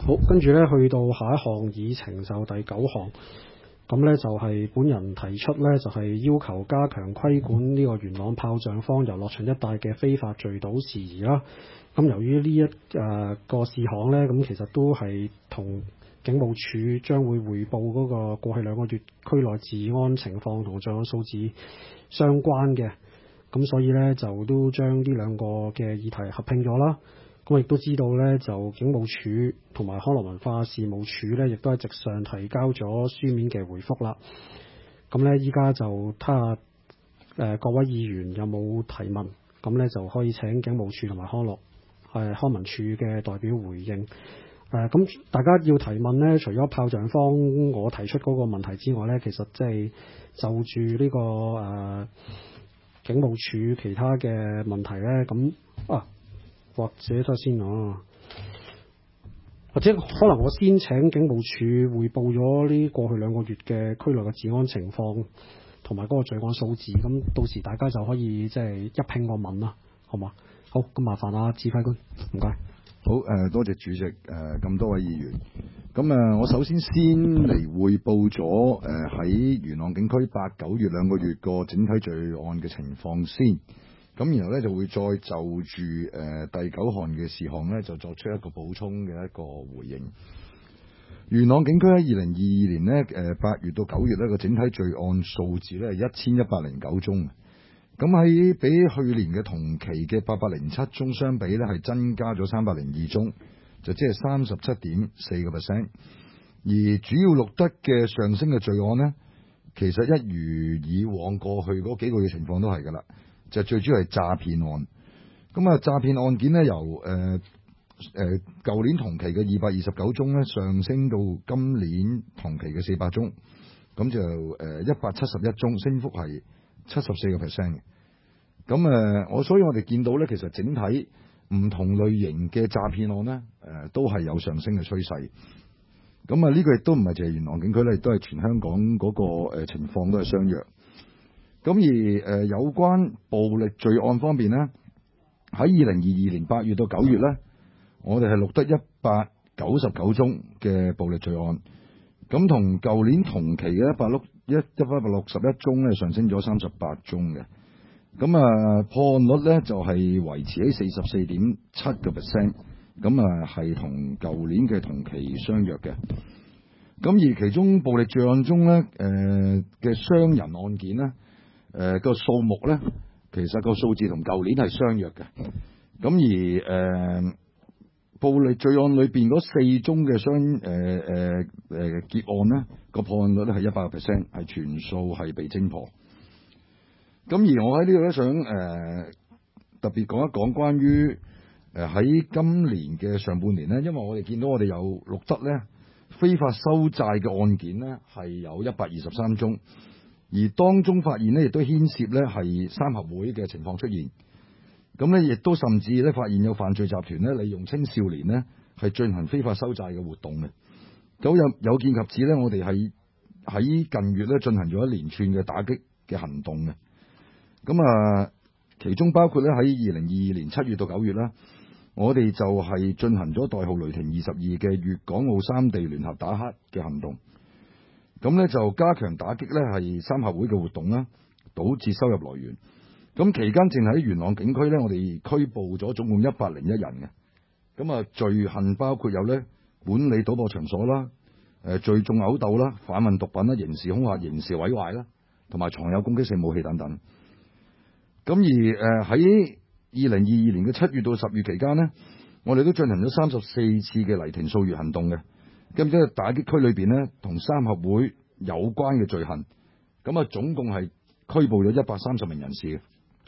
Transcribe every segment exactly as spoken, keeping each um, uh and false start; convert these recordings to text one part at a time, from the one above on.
好，跟住咧去到下一項議程就第九項，咁咧就係本人提出咧就係要求加強規管呢個元朗炮仗坊遊樂場一帶嘅非法聚賭事宜啦。咁由於呢一誒、呃、個事項咧，咁其實都係同警務處將會匯報嗰個過去兩個月區內治安情況同罪案數字相關嘅，咁所以咧就都將呢兩個嘅議題合併咗啦。咁亦都知道咧，就警務處同埋康樂文化事務處咧，亦都喺席上提交咗書面嘅回覆啦。咁咧依家就睇下誒各位議員有冇提問，咁咧就可以請警務處同埋康樂誒、呃、康文署嘅代表回應。誒、呃、咁大家要提問咧，除咗炮仗坊我提出嗰個問題之外咧，其實即係就住呢、這個誒、呃、警務處其他嘅問題咧，咁啊。或者睇先啊，或者可能我先請警務處匯報咗呢過去兩個月嘅區內嘅治安情況同埋嗰個罪案數字，咁到時大家就可以即係一拼個問啦，好嘛？好，咁麻煩啊，指揮官，唔該。 好，誒、呃、多謝主席，誒、呃、咁多位議員。咁誒、呃，我首先先嚟匯報咗誒喺元朗警區八九月兩個月個整體罪案嘅情況先。咁然後咧就會再就住誒、呃、第九項嘅事項咧，就作出一個補充嘅一個回應。元朗警區喺二零二二年咧誒八月到九月咧個整體罪案數字咧係一千一百零九宗，咁喺比去年嘅同期嘅八百零七宗相比咧係增加咗三百零二宗，就即係三十七點四個 percent。而主要錄得嘅上升嘅罪案咧，其實一如以往過去嗰幾個月情況都係㗎啦。就最主要係詐騙案，咁啊詐騙案件咧由誒誒舊年同期嘅二百二十九宗咧上升到今年同期嘅四百宗，咁就誒一百七十一宗，升幅係七十四個 percent 嘅。咁誒我所以我哋見到咧，其實整體唔同類型嘅詐騙案咧誒、呃、都係有上升嘅趨勢。咁啊呢個亦都唔係淨係元朗警區咧，亦都係全香港嗰個誒情況都係相若。咁而誒、呃、有關暴力罪案方面咧，喺二零二二年八月到九月咧，我哋係錄得一百九十九宗嘅暴力罪案，咁同舊年同期嘅一百六一一百六十一宗咧上升咗三十八宗嘅，咁啊破案率咧就係、是、維持喺四十四點七個 percent， 咁啊係同舊年嘅同期相若嘅。咁而其中暴力罪案中咧誒嘅傷人案件咧。誒、呃、個數目咧，其實個數字同舊年係相若嘅。咁而誒、呃、暴力罪案裏邊嗰四宗嘅相誒誒誒結案咧，個破案率咧係一百個 percent， 係全數係被偵破。咁而我喺呢度咧想誒、呃、特別講一講關於誒喺今年嘅上半年咧，因為我哋見到我哋有錄得咧非法收債嘅案件咧係有一百二十三宗。而當中發現咧，亦都牽涉咧係三合會嘅情況出現，咁咧亦都甚至咧發現有犯罪集團咧利用青少年咧係進行非法收債嘅活動嘅。咁有有見及此咧，我哋係喺近月咧進行咗一連串嘅打擊嘅行動嘅。咁啊，其中包括咧喺二零二二年七月到九月啦，我哋就係進行咗代號雷霆二十二嘅粵港澳三地聯合打黑嘅行動。咁咧就加強打擊咧係三合會嘅活動啦，導致收入來源。咁期間淨喺元朗警區咧，我哋拘捕咗總共一百零一人嘅。咁啊罪行包括有咧管理賭博場所啦、誒聚眾毆鬥啦、販運毒品啦、刑事恐嚇、刑事毀壞啦，同埋藏有攻擊性武器等等。咁而誒喺二零二二年嘅七月到十月期間呢，我哋都進行咗三十四次嘅黎停掃月行動嘅。咁即係打擊區裏邊咧，同三合會有關嘅罪行，咁啊總共係拘捕咗一百三十名人士嘅。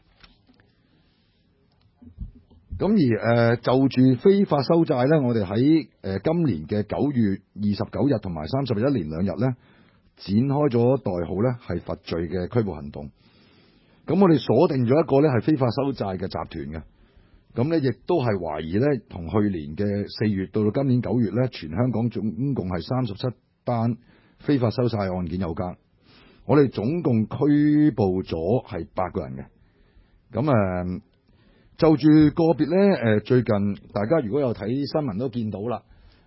咁而誒、呃、就住非法收債咧，我哋喺誒今年嘅九月二十九日同埋三十日一連兩日咧，展開咗代號咧係罰罪嘅拘捕行動。咁我哋鎖定咗一個咧係非法收債嘅集團嘅。咁咧，亦都係懷疑咧，同去年嘅四月到到今年九月咧，全香港總共係三十七單非法收債案件有關。我哋總共拘捕咗係八個人嘅。咁啊，就住個別咧，誒最近大家如果有睇新聞都見到啦，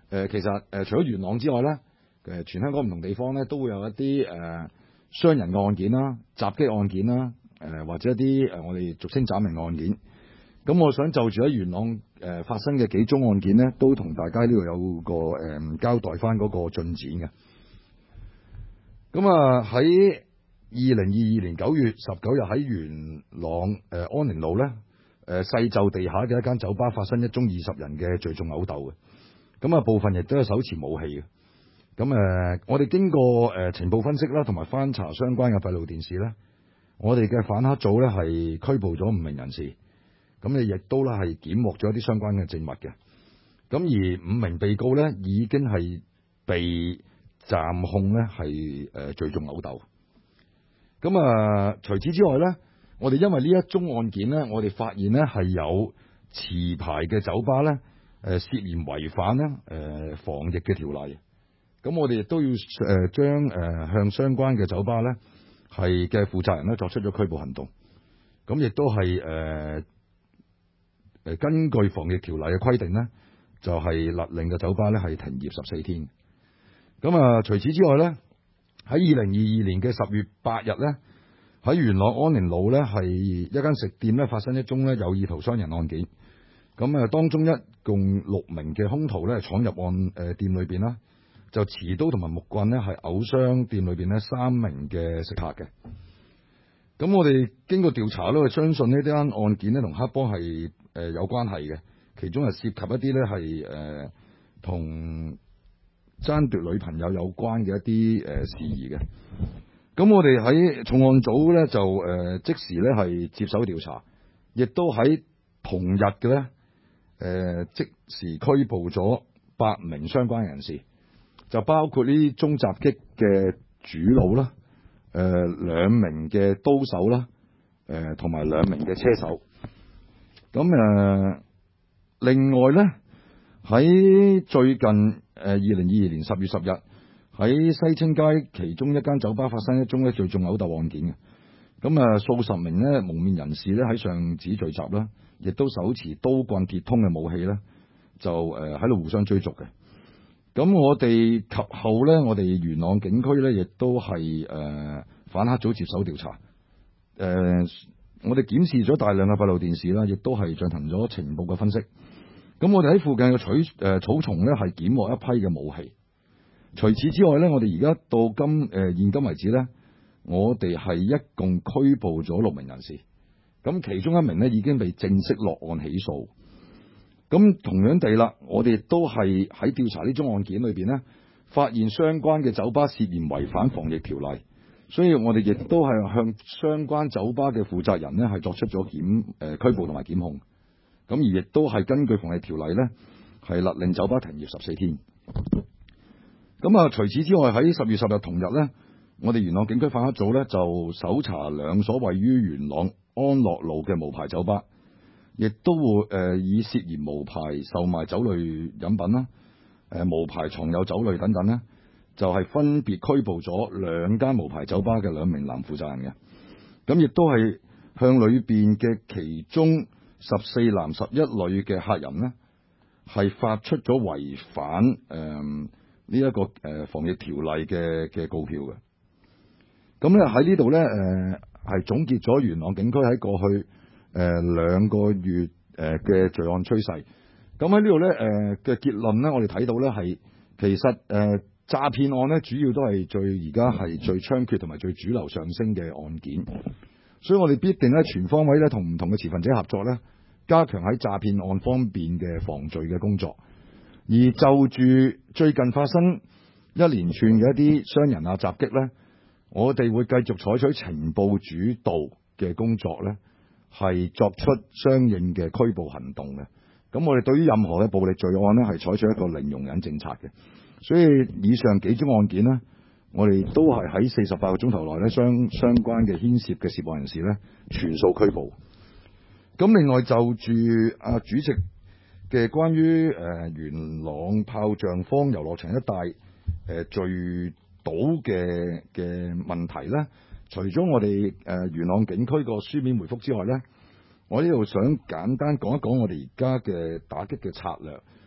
呃、其實誒、呃、除咗元朗之外咧，誒全香港唔同地方咧都會有一啲誒傷人嘅案件啦、襲擊案件啦，誒、呃、或者一啲誒、呃、我哋俗稱斬命案件。咁我想就住喺元朗誒、呃、發生嘅幾宗案件咧，都同大家呢度有個誒、呃、交代翻嗰個進展嘅。咁啊喺二零二二年九月十九日喺元朗誒、呃、安寧路咧誒細就地下嘅一間酒吧發生一宗二十人嘅聚眾毆鬥嘅。咁啊部分亦都係手持武器嘅。咁誒、呃、我哋經過誒、呃、情報分析啦，同埋翻查相關嘅閉路電視咧，我哋嘅反黑組咧係拘捕咗五名人士。咁你亦都咧係檢獲咗一啲相關嘅證物嘅。咁而五名被告咧已經係被暫控咧係誒聚眾毆鬥。咁啊，除此之外咧，我哋因為呢一宗案件咧，我哋發現咧係有持牌嘅酒吧咧誒涉嫌違反咧誒防疫嘅條例。咁我哋亦都要誒將誒向相關嘅酒吧咧係嘅負責人咧作出咗拘捕行動。咁亦都係誒誒根據防疫條例嘅規定咧，就係勒令嘅酒吧咧係停業十四天。咁啊，除此之外咧，喺二零二二年嘅十月八日咧，喺元朗安寧路咧係一間食店咧發生一宗咧有意圖傷人案件。咁啊，當中一共六名嘅兇徒咧闖入案誒店裏邊啦，就持刀同埋木棍咧係毆傷店裏邊咧三名嘅食客嘅。咁我哋經過調查咧，我相信呢單案件咧同黑幫係誒有關係嘅，其中係涉及一啲咧係誒同爭奪女朋友有關嘅一啲誒、呃、事宜嘅。咁我哋喺重案組咧就誒、呃、即時咧係接手調查，亦都喺同日嘅咧誒即時拘捕咗八名相關人士，就包括呢啲宗襲擊嘅主腦啦。誒、呃、兩名嘅刀手啦，誒同埋兩名嘅車手。咁誒、呃、另外咧喺最近誒二零二二年十月十日喺西青街其中一間酒吧發生一宗咧聚眾毆鬥案件嘅。咁啊數十名咧蒙面人士咧喺上址聚集啦，亦都手持刀棍鐵通嘅武器咧，就誒喺度互相追逐嘅。咁我哋及後咧，我哋元朗警區咧，亦都係誒、呃、反黑組接手調查。誒、呃，我哋檢視咗大量嘅閉路電視啦，亦都係進行咗情報嘅分析。咁我哋喺附近嘅取誒、呃、草叢咧，係檢獲一批嘅武器。除此之外咧，我哋而家到今誒、呃、現今為止咧，我哋係一共拘捕咗六名人士。咁其中一名咧已經被正式落案起訴。咁同樣地啦，我哋亦都係喺調查呢宗案件裏邊咧，發現相關嘅酒吧涉嫌違反防疫條例，所以我哋亦都係向相關酒吧嘅負責人咧係作出咗檢誒拘捕同埋檢控。咁而亦都係根據防疫條例咧，係勒令酒吧停業十四天。咁啊，除此之外喺十月十日同日咧，我哋元朗警區反黑組咧就搜查兩所位於元朗安樂路嘅無牌酒吧。亦都會誒、呃、以涉嫌無牌售賣酒類飲品啦，誒、呃、無牌藏有酒類等等咧，就係、是、分別拘捕咗兩間無牌酒吧嘅兩名男負責人嘅。咁亦都係向裏邊嘅其中十四男十一女嘅客人咧，係發出咗違反誒呢一個誒、呃、防疫條例嘅嘅告票嘅。咁咧喺呢度咧誒係總結咗元朗警區喺過去誒、呃、兩個月誒嘅罪案趨勢。咁喺呢度咧誒嘅結論咧，我哋睇到咧係其實誒、呃、詐騙案咧主要都係最而家係最猖獗同埋最主流上升嘅案件，所以我哋必定咧全方位咧同唔同嘅持份者合作咧，加強喺詐騙案方面嘅防罪嘅工作。而就住最近發生一連串嘅一啲傷人啊襲擊咧，我哋會繼續採取情報主導嘅工作咧，係作出相應嘅拘捕行動嘅。咁我哋對於任何嘅暴力罪案咧，係採取一個零容忍政策嘅。所以以上幾宗案件呢，我哋都係喺四十八個鐘頭內咧，相相關嘅牽涉嘅涉案人士咧，全數拘捕。咁另外就住啊主席嘅關於誒、呃、元朗炮仗坊遊樂場一帶誒、呃、聚賭嘅嘅問題咧，除咗我哋誒、呃、元朗警區個書面回覆之外咧，我呢度想簡單講一講我哋而家嘅打擊嘅策略。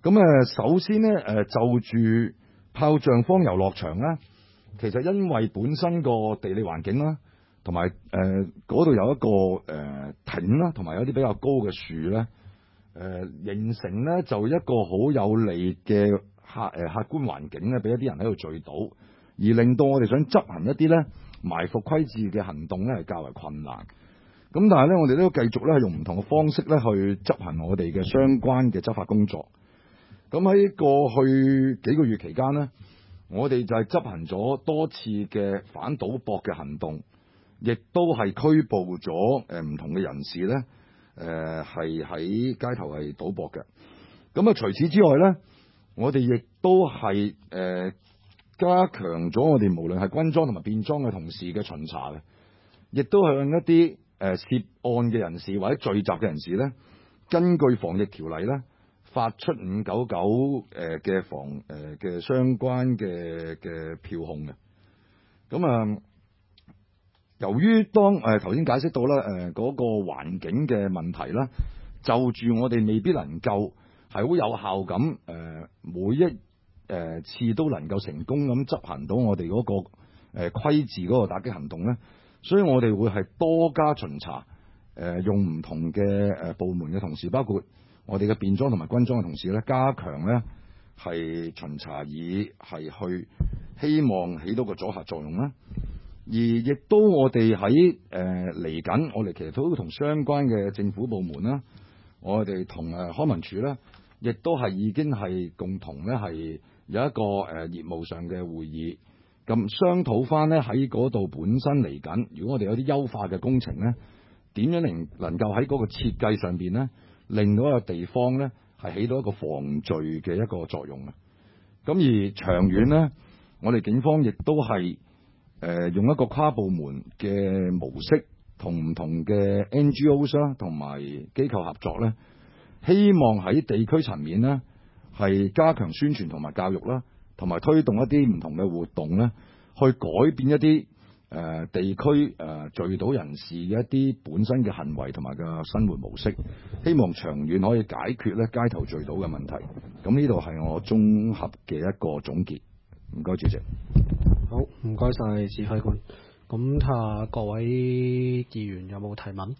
咁誒，首先咧誒，就住炮仗坊遊樂場咧，其實因為本身個地理環境啦，同埋誒嗰度有一個誒、呃、亭啦，同埋有啲比較高嘅樹咧，誒、呃、形成咧就一個好有利嘅客誒、呃、客觀環境咧，俾一啲人喺度聚到，而令到我哋想執行一啲咧埋伏窺伺嘅行動咧係較為困難。咁但係咧，我哋都繼續咧係用唔同嘅方式咧去執行我哋嘅相關嘅執法工作。咁喺過去幾個月期間呢，我哋就係執行咗多次嘅反賭博嘅行動，亦都係拘捕咗誒唔同嘅人士咧，誒係喺街頭係賭博嘅。咁啊，除此之外咧，我哋亦都係誒、呃、加強咗我哋無論係軍裝同埋便裝嘅同事嘅巡查嘅，亦都向一啲誒涉案嘅人士或者聚集嘅人士咧，根據防疫條例咧，發出五九九誒嘅防誒嘅相關嘅嘅票控嘅。咁啊，由於當誒頭先解釋到啦，誒嗰個環境嘅問題啦，就住我哋未必能夠係好有效咁誒每一誒次都能夠成功咁執行到我哋嗰個誒窺伺嗰個打擊行動咧。所以我哋會係多加巡查，誒、呃、用唔同嘅誒部門嘅同事，包括我哋嘅便裝同埋軍裝嘅同事咧，加強咧係巡查，以係去希望起到個阻嚇作用啦。而亦都我哋喺誒嚟緊，我哋其實都同相關嘅政府部門啦，我哋同誒康文署咧，亦都係已經係共同咧係有一個誒業務上嘅會議。咁商討翻咧喺嗰度本身嚟緊，如果我哋有啲優化嘅工程咧，點樣能能夠喺嗰個設計上邊咧，令到一個地方咧係起到一個防罪嘅一個作用啊！咁而長遠咧，我哋警方亦都係誒、呃、用一個跨部門嘅模式，同唔同嘅 N G Os 啦，同埋機構合作咧，希望喺地區層面咧係加強宣傳同埋教育啦。同埋推動一啲唔同嘅活動咧，去改變一啲誒、呃、地區誒、呃、聚賭人士嘅一啲本身嘅行為同埋嘅生活模式，希望長遠可以解決咧街頭聚賭嘅問題。咁呢度係我綜合嘅一個總結。唔該，主席。 好，唔該晒指揮官。咁睇下各位議員有冇提問？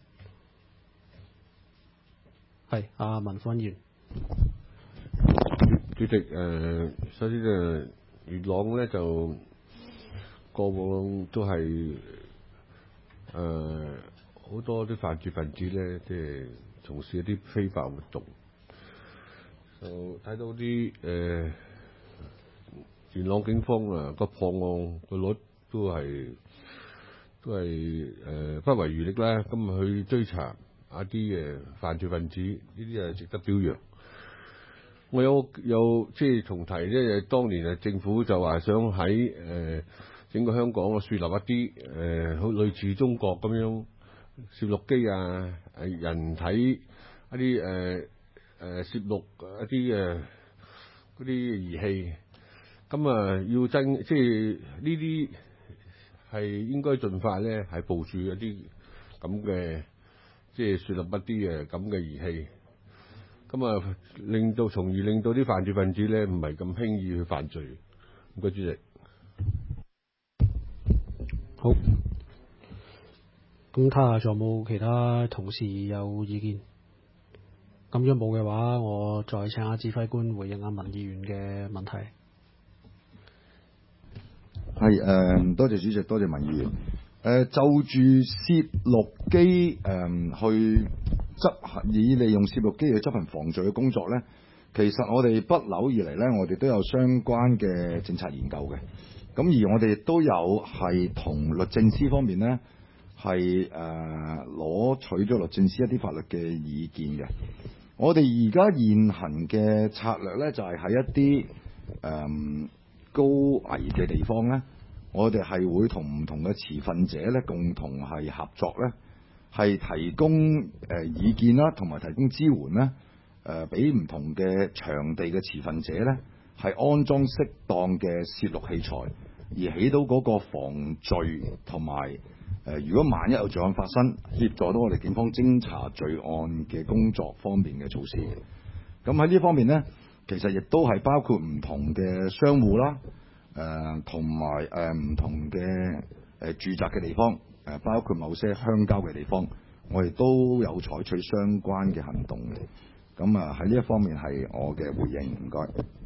係阿文寬議員。 主席，誒、呃，首先誒，元朗咧就過往都係誒好多啲犯罪分子咧，即係從事一啲非法活動，就睇到啲誒、呃、元朗警方啊個破案個率都係都係誒、呃、不遺餘力啦，咁啊去追查一啲嘅犯罪分子，呢啲係值得表揚。我有有即係重提咧，當年啊政府就話想喺誒、呃、整個香港啊樹立一啲誒好類似中國咁樣攝錄機啊，誒人體一啲誒誒攝錄一啲誒嗰啲儀器，咁啊要增即係呢啲係應該盡快咧係部署一啲咁嘅即係樹立一啲嘅咁嘅儀器。咁啊，令到從而令到啲犯罪分子咧，唔係咁輕易去犯罪。唔該，主席。 好。咁睇下仲有冇其他同事有意見？咁如果冇嘅話，我再請阿指揮官回應阿文議員嘅問題。 係誒、呃，多謝主席，多謝文議員。誒、呃，就住攝錄機誒、呃、去執行，以利用攝錄機去執行防罪嘅工作咧，其實我哋不朽以嚟咧，我哋都有相關嘅政策研究嘅。咁而我哋亦都有係同律政司方面咧，係誒攞取咗律政司一啲法律嘅意見嘅。我哋而家現行嘅策略咧，就係、是、喺一啲誒、呃、高危嘅地方咧，我哋係會同唔同嘅持份者咧，共同係合作咧，係提供誒、呃、意見啦，同埋提供支援咧，誒俾唔同嘅場地嘅持份者咧，係安裝適當嘅攝錄器材，而起到嗰個防罪同埋誒，如果萬一有罪案發生，協助到我哋警方偵查罪案嘅工作方面嘅措施嘅。咁喺呢方面咧， 其實亦都係包括唔同嘅商戶啦，誒同埋誒唔同嘅誒、呃、住宅嘅地方，誒、呃、包括某些鄉郊嘅地方，我哋都有採取相關嘅行動嘅。咁啊喺呢一方面係我嘅回應，唔該。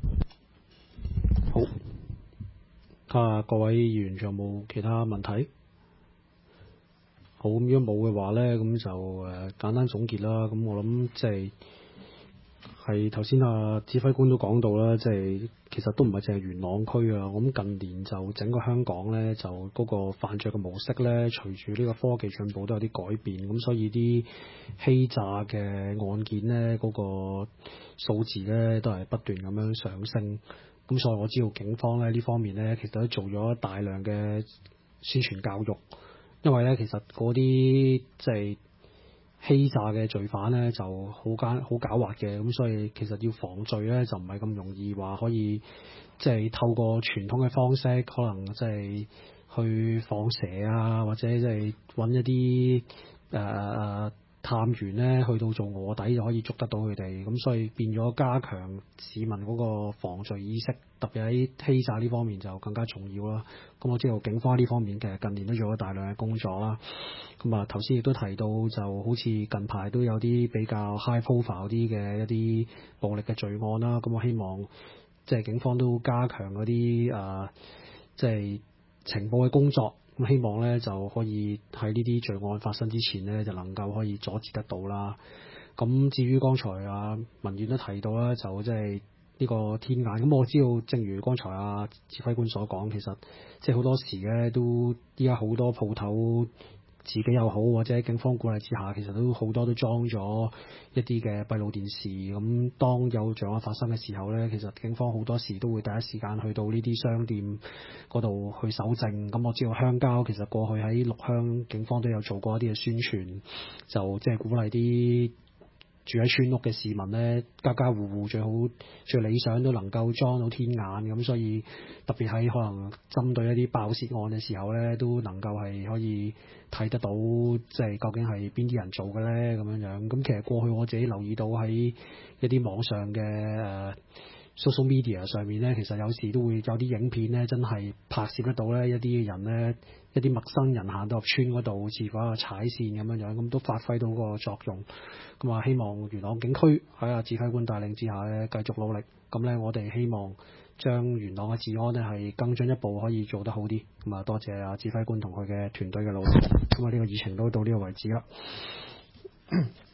好，睇下各位議員仲有冇其他問題？好，咁如果冇嘅話咧，咁就誒、呃、簡單總結啦。咁我諗即係係頭先啊指揮官都講到啦，即係其實都唔係淨係元朗區啊。我諗近年就整個香港咧，就嗰個犯罪嘅模式咧，隨住呢個科技進步都有啲改變，咁所以啲欺詐嘅案件咧，嗰、嗰個數字咧都係不斷咁樣上升。咁所以我知道警方咧呢方面咧，其實都做咗大量嘅宣傳教育。因為咧，其實嗰啲即係欺詐嘅罪犯咧，就好奸好狡猾嘅，咁所以其實要防罪咧，就唔係咁容易話可以即係透過傳統嘅方式，可能即係去放蛇啊，或者即係揾一啲誒誒探員咧去到做臥底就可以捉得到佢哋，咁所以變咗加強市民嗰個防罪意識，特別喺欺詐呢方面就更加重要啦。咁我知道警方呢方面其實近年都做咗大量嘅工作啦。咁啊頭先亦都提到，就好似近排都有啲比較 high profile 啲嘅一啲暴力嘅罪案啦。咁我希望即係警方都加強嗰啲誒即係情報嘅工作。咁希望咧就可以喺呢啲罪案發生之前咧，就能夠可以阻止得到啦。咁至於剛才啊文員都提到啦，就即係呢個天眼。咁我知道，正如剛才啊指揮官所講，其實即係好多時咧都依家好多鋪頭自己又好，或者警方鼓勵之下，其實都好多都裝咗一啲嘅閉路電視。咁當有罪案發生嘅時候咧，其實警方好多時都會第一時間去到呢啲商店嗰度去搜證。咁我知道鄉郊其實過去喺綠鄉警方都有做過一啲嘅宣傳，就即係鼓勵啲住喺村屋嘅市民咧，家家戶戶最好最理想都能夠裝到天眼。咁所以特別喺可能針對一啲爆竊案嘅時候咧，都能夠係可以睇得到，即係究竟係邊啲人做嘅咧咁樣樣。咁其實過去我自己留意到喺一啲網上嘅誒、呃、social media 上面咧，其實有時都會有啲影片咧，真係拍攝得到咧一啲人咧，一啲陌生人行到入村嗰度，似乎喺度踩線咁樣樣，咁都發揮到個作用。咁啊，希望元朗警區喺阿指揮官帶領之下咧，繼續努力。咁咧，我哋希望將元朗嘅治安咧係更進一步可以做得好啲。咁啊，多謝阿指揮官同佢嘅團隊嘅努力。咁啊，呢個議程都到呢個為止啦。